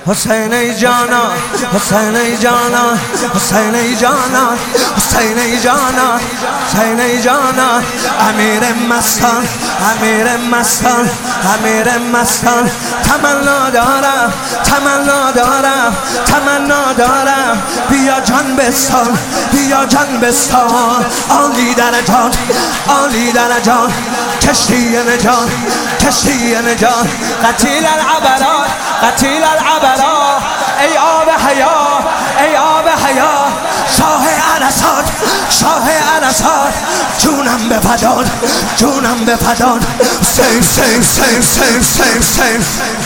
حسین ای جانا، حسین ای جانا، حسین ای جانا، حسین ای جانا، حسین ای جانا. امیر مستان، امیر مستان، امیر مستان. تمنا دارم، تمنا دارم، تمنا دارم. بیا جان بستان، بیا جان بستان. عالی درجات، عالی درجات. کشتی نجات، کشتی نجات. قتیل العبرات، قتیل العبرات. ای آب حیات، ای آب حیات. شاه عرصات، شاه عرصات. جونم به فدات، جونم به فدات. سیم سیم سیم سیم سیم سیم.